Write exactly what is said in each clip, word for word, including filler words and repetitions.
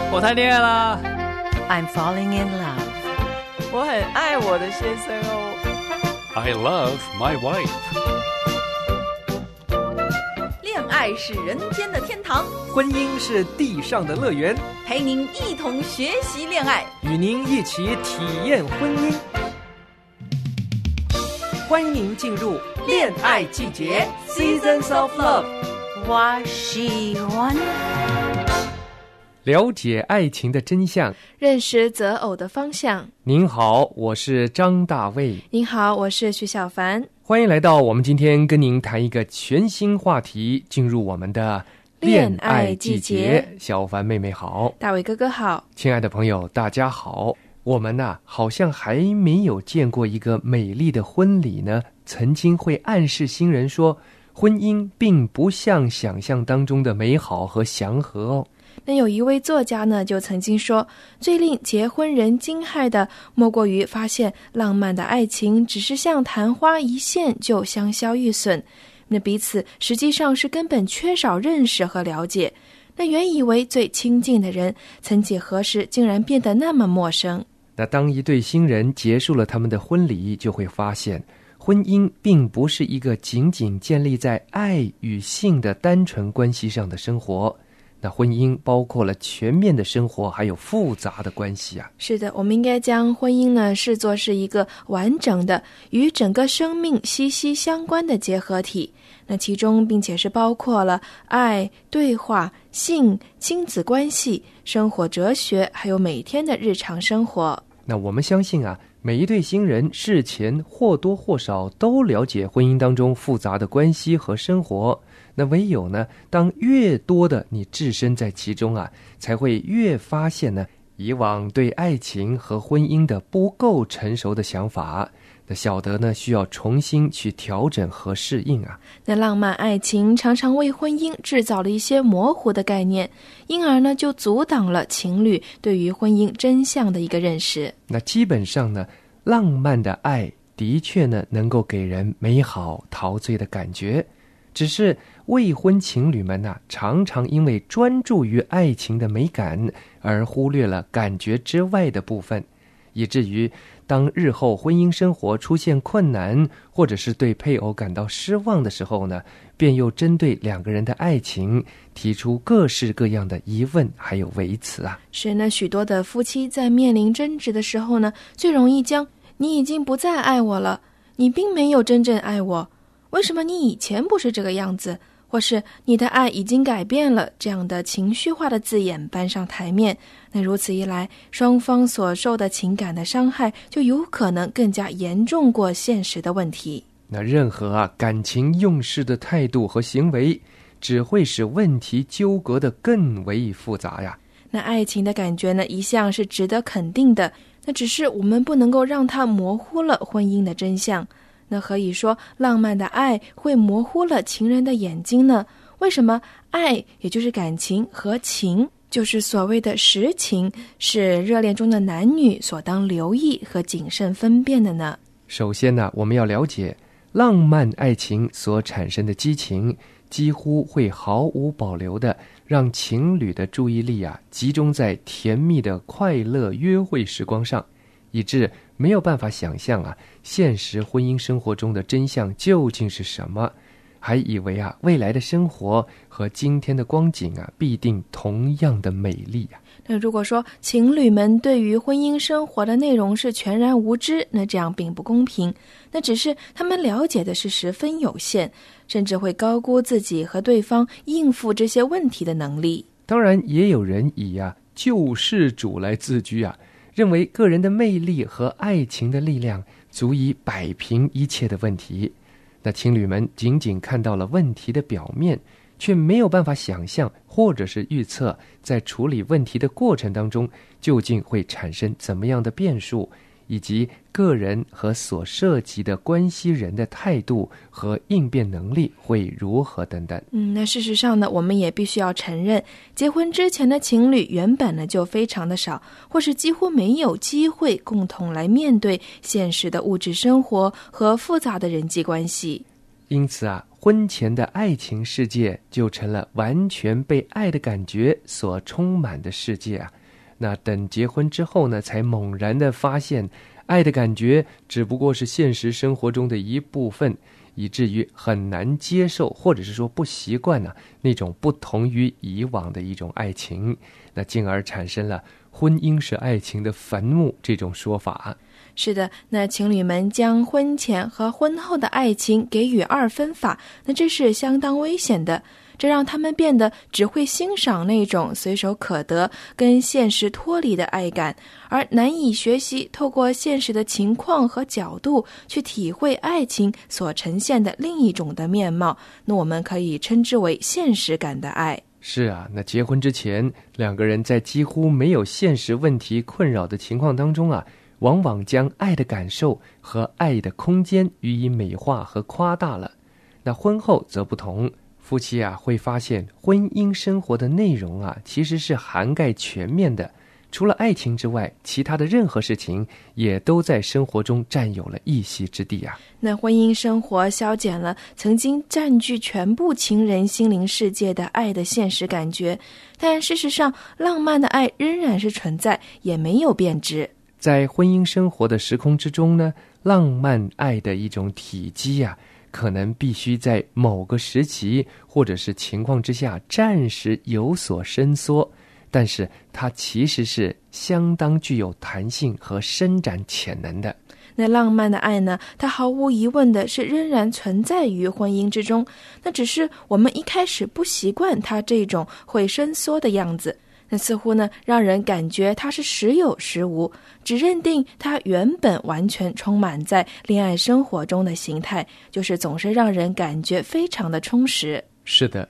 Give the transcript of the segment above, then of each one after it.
我谈恋爱啦。 I'm falling in love. 我很爱我的先生哦。 I love my wife. 恋爱是人间的天堂， 婚姻是地上的乐园， 陪您一同学习恋爱， 与您一起体验婚姻。欢迎您进入恋爱季节 Seasons of Love。 我喜欢了解爱情的真相， 认识择偶的方向。 您好，我是张大卫。 您好，我是徐小凡。 欢迎来到我们今天跟您谈一个全新话题，进入我们的恋爱季节。小凡妹妹好， 大卫哥哥好， 亲爱的朋友大家好。我们呢、啊、好像还没有见过一个美丽的婚礼呢，曾经会暗示新人说，婚姻并不像想象当中的美好和祥和哦。 那有一位作家呢，就曾经说，最令结婚人惊骇的，莫过于发现浪漫的爱情只是像昙花一现就香消玉损，那彼此实际上是根本缺少认识和了解。那原以为最亲近的人，曾几何时竟然变得那么陌生。 那当一对新人结束了他们的婚礼，就会发现婚姻并不是一个仅仅建立在爱与性的单纯关系上的生活，那婚姻包括了全面的生活，还有复杂的关系啊。 是的，我们应该将婚姻呢视作是一个完整的与整个生命息息相关的结合体，那其中并且是包括了爱、对话、性、亲子关系、生活哲学，还有每天的日常生活。 那我们相信啊，每一对新人事前或多或少都了解婚姻当中复杂的关系和生活，那唯有呢，当越多的你置身在其中啊，才会越发现呢，以往对爱情和婚姻的不够成熟的想法，那晓得呢，需要重新去调整和适应啊。 那浪漫爱情常常为婚姻制造了一些模糊的概念，因而呢，就阻挡了情侣对于婚姻真相的一个认识。 那基本上呢，浪漫的爱的确呢，能够给人美好陶醉的感觉，只是未婚情侣们啊，常常因为专注于爱情的美感，而忽略了感觉之外的部分，以至于当日后婚姻生活出现困难，或者是对配偶感到失望的时候呢，便又针对两个人的爱情提出各式各样的疑问还有维词啊。 是呢，许多的夫妻在面临争执的时候呢，最容易将你已经不再爱我了，你并没有真正爱我，为什么你以前不是这个样子，或是你的爱已经改变了，这样的情绪化的字眼搬上台面。那如此一来，双方所受的情感的伤害就有可能更加严重过现实的问题。 那任何啊感情用事的态度和行为，只会使问题纠葛得更为复杂呀。 那爱情的感觉呢，一向是值得肯定的，那只是我们不能够让它模糊了婚姻的真相。那何以说浪漫的爱会模糊了情人的眼睛呢？为什么爱，也就是感情，和情，就是所谓的实情，是热恋中的男女所当留意和谨慎分辨的呢？ 首先呢，我们要了解浪漫爱情所产生的激情，几乎会毫无保留的让情侣的注意力啊集中在甜蜜的快乐约会时光上，以致没有办法想象啊现实婚姻生活中的真相究竟是什么，还以为啊未来的生活和今天的光景啊必定同样的美丽啊。 那如果说情侣们对于婚姻生活的内容是全然无知，那这样并不公平，那只是他们了解的是十分有限，甚至会高估自己和对方应付这些问题的能力。 当然也有人以啊救世主来自居啊，认为个人的魅力和爱情的力量足以摆平一切的问题。那情侣们仅仅看到了问题的表面，却没有办法想象或者是预测在处理问题的过程当中究竟会产生怎么样的变数，以及个人和所涉及的关系人的态度和应变能力会如何等等。 嗯，那事实上呢，我们也必须要承认，结婚之前的情侣原本呢就非常的少，或是几乎没有机会共同来面对现实的物质生活和复杂的人际关系。 因此啊， 婚前的爱情世界就成了完全被爱的感觉所充满的世界啊。那等结婚之后呢，才猛然地发现，爱的感觉只不过是现实生活中的一部分，以至于很难接受，或者是说不习惯呢、啊、那种不同于以往的一种爱情，那进而产生了婚姻是爱情的坟墓这种说法。 是的，那情侣们将婚前和婚后的爱情给予二分法，那这是相当危险的。这让他们变得只会欣赏那种随手可得、跟现实脱离的爱感，而难以学习透过现实的情况和角度去体会爱情所呈现的另一种的面貌。那我们可以称之为现实感的爱。 是啊，那结婚之前，两个人在几乎没有现实问题困扰的情况当中啊，往往将爱的感受和爱的空间予以美化和夸大了。那婚后则不同，夫妻啊会发现婚姻生活的内容啊其实是涵盖全面的，除了爱情之外，其他的任何事情也都在生活中占有了一席之地啊。 那婚姻生活消减了曾经占据全部情人心灵世界的爱的现实感觉，但事实上浪漫的爱仍然是存在，也没有变质。 在婚姻生活的时空之中呢，浪漫爱的一种体积啊，可能必须在某个时期或者是情况之下暂时有所伸缩，但是它其实是相当具有弹性和伸展潜能的。 那浪漫的爱呢，它毫无疑问的是仍然存在于婚姻之中，那只是我们一开始不习惯它这种会伸缩的样子，那似乎呢让人感觉它是时有时无，只认定它原本完全充满在恋爱生活中的形态，就是总是让人感觉非常的充实。 是的。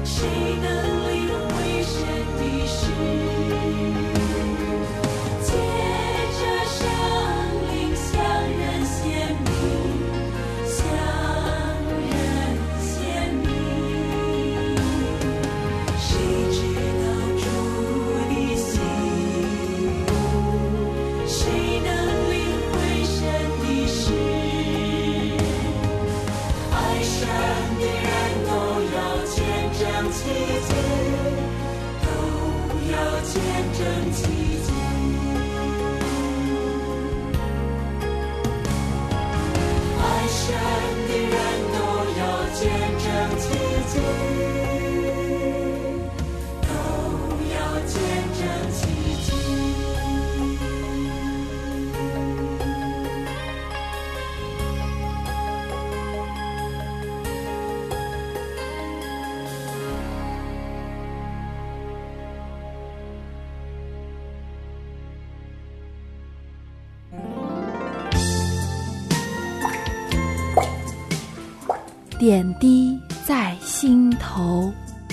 点滴在心头。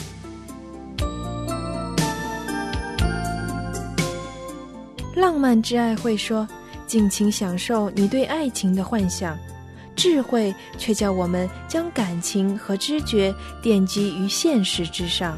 浪漫之爱会说，尽情享受你对爱情的幻想，智慧却叫我们将感情和知觉奠基于现实之上。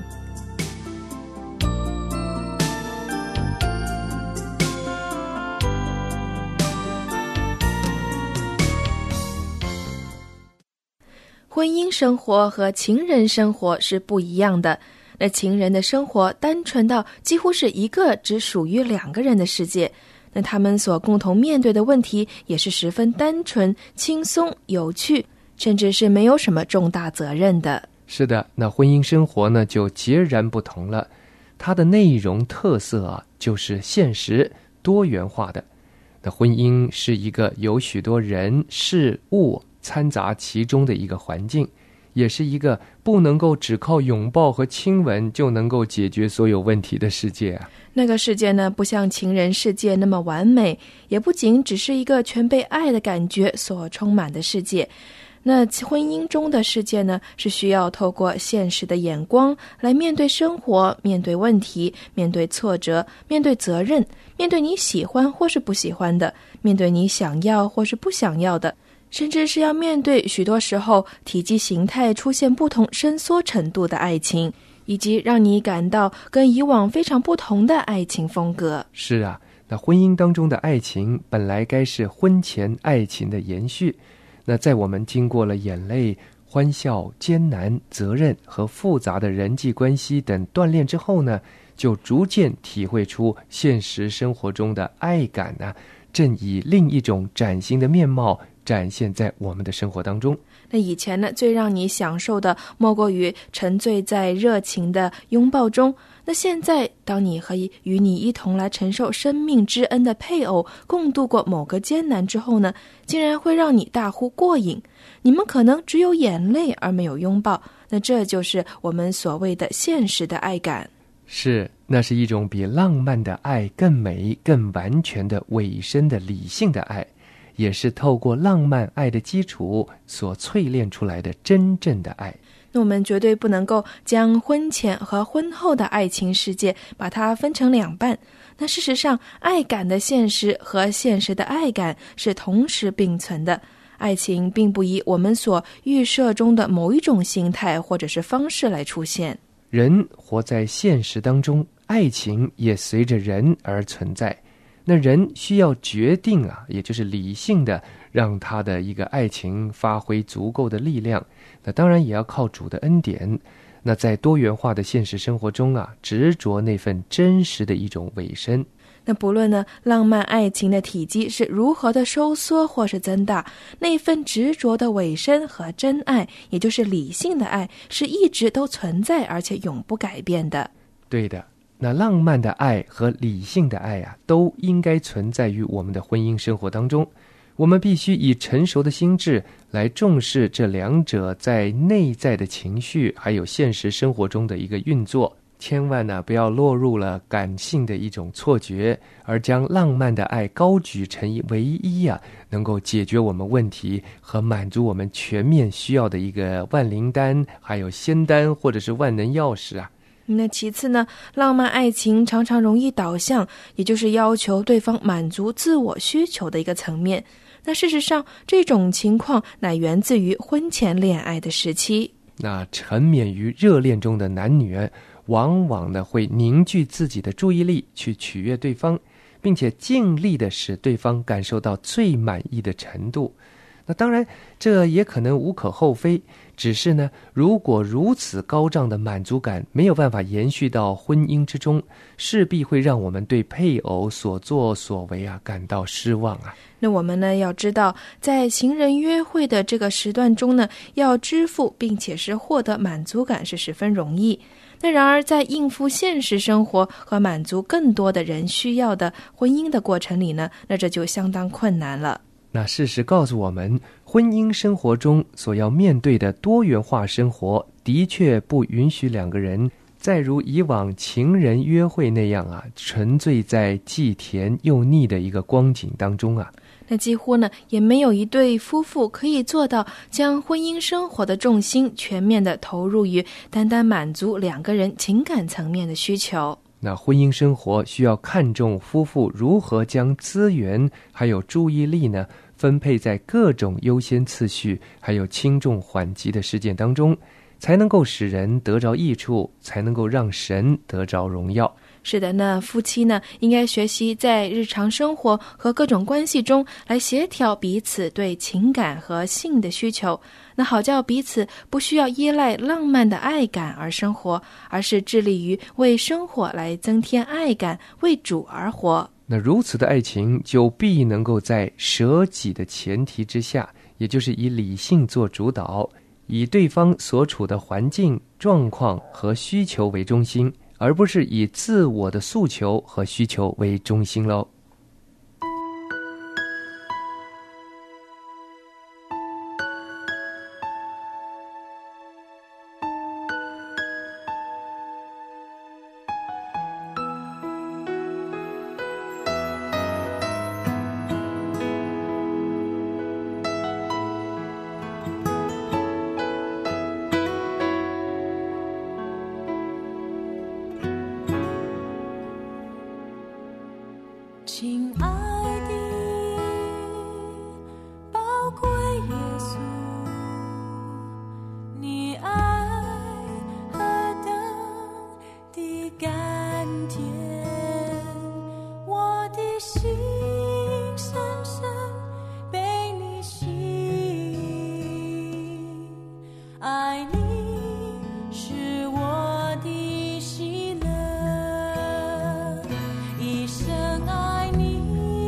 婚姻生活和情人生活是不一样的。那情人的生活单纯到几乎是一个只属于两个人的世界，那他们所共同面对的问题也是十分单纯、轻松、有趣，甚至是没有什么重大责任的。 是的，那婚姻生活呢就截然不同了。它的内容特色啊，就是现实多元化的。那婚姻是一个有许多人事物掺杂其中的一个环境，也是一个不能够只靠拥抱和亲吻就能够解决所有问题的世界啊。 那个世界呢，不像情人世界那么完美，也不仅只是一个全被爱的感觉所充满的世界。那婚姻中的世界呢，是需要透过现实的眼光来面对生活，面对问题，面对挫折，面对责任，面对你喜欢或是不喜欢的，面对你想要或是不想要的，甚至是要面对许多时候体积形态出现不同伸缩程度的爱情，以及让你感到跟以往非常不同的爱情风格。 是啊，那婚姻当中的爱情本来该是婚前爱情的延续，那在我们经过了眼泪、欢笑、艰难、责任和复杂的人际关系等锻炼之后呢，就逐渐体会出现实生活中的爱感呢、啊，正以另一种崭新的面貌展现在我们的生活当中。 那以前呢，最让你享受的莫过于沉醉在热情的拥抱中。那现在，当你和与你一同来承受生命之恩的配偶共度过某个艰难之后呢，竟然会让你大呼过瘾。你们可能只有眼泪而没有拥抱，那这就是我们所谓的现实的爱感。 是，那是一种比浪漫的爱更美、更完全的委身的理性的爱，也是透过浪漫爱的基础所淬炼出来的真正的爱。 那我们绝对不能够将婚前和婚后的爱情世界把它分成两半。那事实上，爱感的现实和现实的爱感是同时并存的。爱情并不以我们所预设中的某一种形态或者是方式来出现。 人活在现实当中，爱情也随着人而存在。那人需要决定啊，也就是理性的让他的一个爱情发挥足够的力量。那当然也要靠主的恩典。那在多元化的现实生活中啊，执着那份真实的一种委身。 那不论呢，浪漫爱情的体积是如何的收缩或是增大，那份执着的委身和真爱，也就是理性的爱，是一直都存在而且永不改变的。 对的。那浪漫的爱和理性的爱啊，都应该存在于我们的婚姻生活当中。我们必须以成熟的心智来重视这两者在内在的情绪还有现实生活中的一个运作。 千万呢不要落入了感性的一种错觉，而将浪漫的爱高举成唯一啊，能够解决我们问题和满足我们全面需要的一个万灵丹，还有仙丹或者是万能钥匙啊。 那其次呢，浪漫爱情常常容易导向，也就是要求对方满足自我需求的一个层面。那事实上，这种情况乃源自于婚前恋爱的时期。 那沉湎于热恋中的男女，往往呢会凝聚自己的注意力去取悦对方，并且尽力的使对方感受到最满意的程度。那当然，这也可能无可厚非，只是呢，如果如此高涨的满足感没有办法延续到婚姻之中，势必会让我们对配偶所作所为啊感到失望啊。 那我们呢要知道，在情人约会的这个时段中呢，要支付并且是获得满足感是十分容易。那然而在应付现实生活和满足更多的人需要的婚姻的过程里呢，那这就相当困难了。 那事实告诉我们，婚姻生活中所要面对的多元化生活，的确不允许两个人再如以往情人约会那样啊，沉醉在既甜又腻的一个光景当中啊。 那几乎呢，也没有一对夫妇可以做到将婚姻生活的重心全面地投入于单单满足两个人情感层面的需求。 那婚姻生活需要看重夫妇如何将资源还有注意力呢分配在各种优先次序还有轻重缓急的事件当中，才能够使人得着益处，才能够让神得着荣耀。 是的，那夫妻呢，应该学习在日常生活和各种关系中来协调彼此对情感和性的需求，那好叫彼此不需要依赖浪漫的爱感而生活，而是致力于为生活来增添爱感，为主而活。 那如此的爱情就必能够在舍己的前提之下，也就是以理性做主导，以对方所处的环境、状况和需求为中心，而不是以自我的诉求和需求为中心咯。 亲爱的宝贵耶稣，你爱何等的甘甜，我的心深深被你吸引，爱你是我的喜乐，一生爱你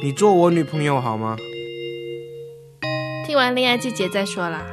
你做我女朋友好吗？ 听完恋爱季节再说啦。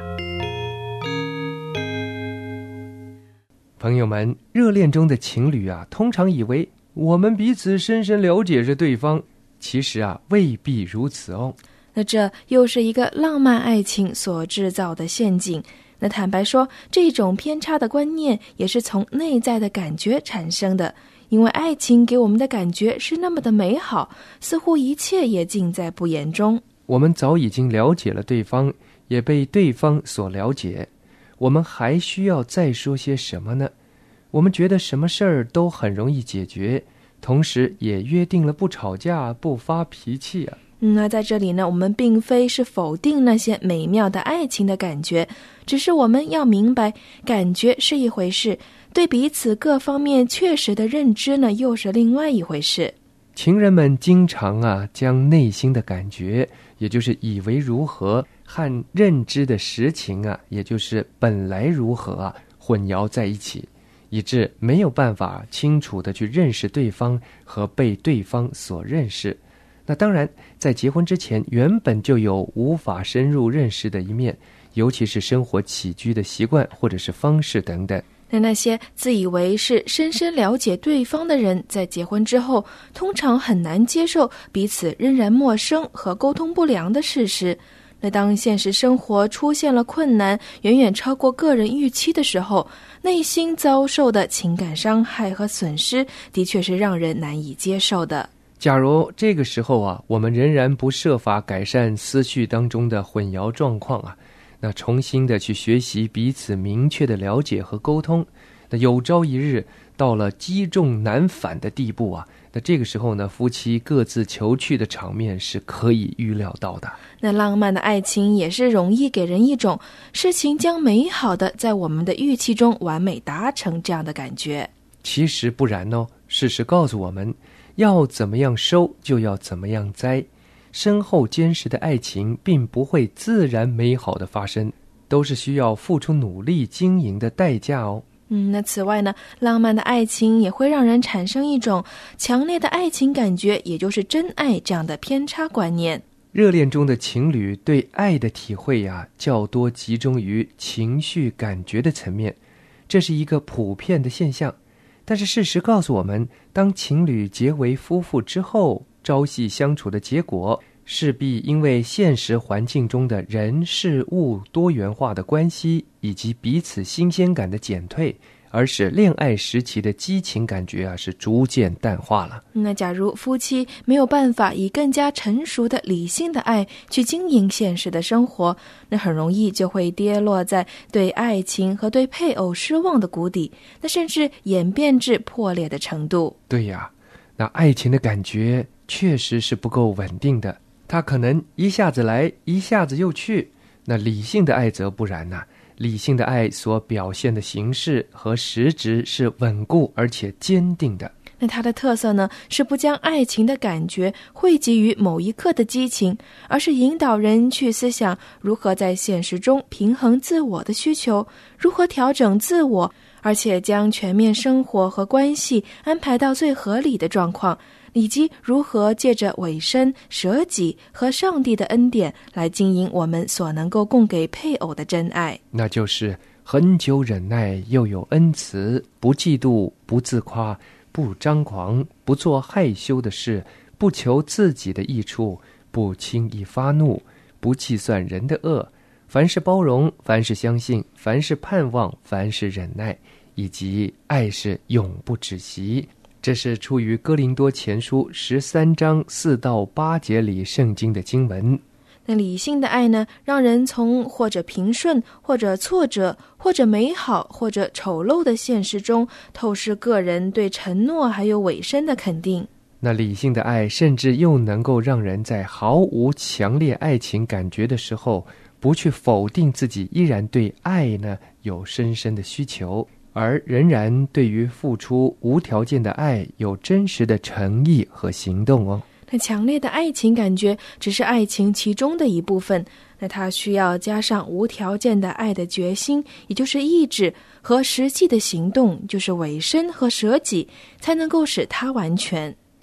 朋友们，热恋中的情侣啊，通常以为我们彼此深深了解着对方，其实啊，未必如此哦。 那这又是一个浪漫爱情所制造的陷阱。那坦白说，这种偏差的观念也是从内在的感觉产生的，因为爱情给我们的感觉是那么的美好，似乎一切也尽在不言中。 我们早已经了解了对方，也被对方所了解，我们还需要再说些什么呢？我们觉得什么事儿都很容易解决，同时也约定了不吵架、不发脾气啊。 嗯，那在这里呢，我们并非是否定那些美妙的爱情的感觉，只是我们要明白，感觉是一回事，对彼此各方面确实的认知呢，又是另外一回事。 情人们经常啊，将内心的感觉，也就是以为如何，和认知的实情啊，也就是本来如何啊，混淆在一起，以致没有办法清楚地去认识对方和被对方所认识。那当然，在结婚之前，原本就有无法深入认识的一面，尤其是生活起居的习惯或者是方式等等。 那那些自以为是深深了解对方的人，在结婚之后，通常很难接受彼此仍然陌生和沟通不良的事实。那当现实生活出现了困难，远远超过个人预期的时候，内心遭受的情感伤害和损失，的确是让人难以接受的。 假如这个时候啊，我们仍然不设法改善思绪当中的混淆状况啊，那重新的去学习彼此明确的了解和沟通，那有朝一日到了积重难返的地步啊，那这个时候呢，夫妻各自求去的场面是可以预料到的。 那浪漫的爱情也是容易给人一种事情将美好的在我们的预期中完美达成这样的感觉。 其实不然哦，事实告诉我们，要怎么样收就要怎么样栽，深厚坚实的爱情并不会自然美好的发生，都是需要付出努力经营的代价哦。 嗯，那此外呢，浪漫的爱情也会让人产生一种强烈的爱情感觉，也就是真爱这样的偏差观念。 热恋中的情侣对爱的体会呀、啊，较多集中于情绪感觉的层面，这是一个普遍的现象。但是事实告诉我们，当情侣结为夫妇之后，朝夕相处的结果势必因为现实环境中的人事物多元化的关系以及彼此新鲜感的减退，而使恋爱时期的激情感觉啊是逐渐淡化了。 那假如夫妻没有办法以更加成熟的理性的爱去经营现实的生活，那很容易就会跌落在对爱情和对配偶失望的谷底，那甚至演变至破裂的程度。 对呀，那爱情的感觉确实是不够稳定的，它可能一下子来，一下子又去。那理性的爱则不然呐、啊，理性的爱所表现的形式和实质是稳固而且坚定的。 那它的特色呢，是不将爱情的感觉汇集于某一刻的激情，而是引导人去思想如何在现实中平衡自我的需求，如何调整自我，而且将全面生活和关系安排到最合理的状况，以及如何借着委身、舍己和上帝的恩典来经营我们所能够供给配偶的真爱。 那就是恒久忍耐，又有恩慈，不嫉妒，不自夸，不张狂，不做害羞的事，不求自己的益处，不轻易发怒，不计算人的恶，凡是包容，凡是相信，凡是盼望，凡是忍耐，以及爱是永不止息。这是出于哥林多前书十三章四到八节里圣经的经文。 那理性的爱呢，让人从或者平顺，或者挫折，或者美好，或者丑陋的现实中透视个人对承诺还有委身的肯定。 那理性的爱甚至又能够让人在毫无强烈爱情感觉的时候，不去否定自己依然对爱呢有深深的需求，而仍然对于付出无条件的爱有真实的诚意和行动哦。 那强烈的爱情感觉只是爱情其中的一部分，那它需要加上无条件的爱的决心，也就是意志，和实际的行动，就是委身和舍己，才能够使它完全。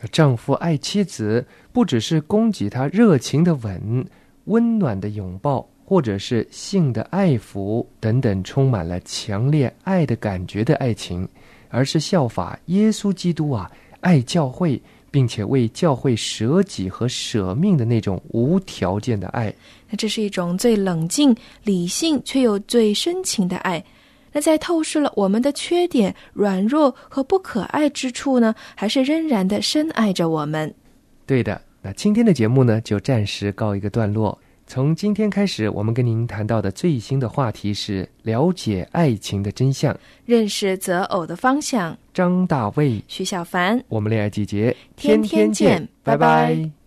丈夫爱妻子，不只是供给她热情的吻、温暖的拥抱，或者是性的爱抚等等充满了强烈爱的感觉的爱情，而是效法耶稣基督啊，爱教会，并且为教会舍己和舍命的那种无条件的爱。 那这是一种最冷静、理性却又最深情的爱。那在透视了我们的缺点、软弱和不可爱之处呢，还是仍然的深爱着我们。 对的，那今天的节目呢，就暂时告一个段落。从今天开始，我们跟您谈到的最新的话题是了解爱情的真相， 认识择偶的方向。 张大卫、 徐小凡， 我们恋爱季节天天见，拜拜。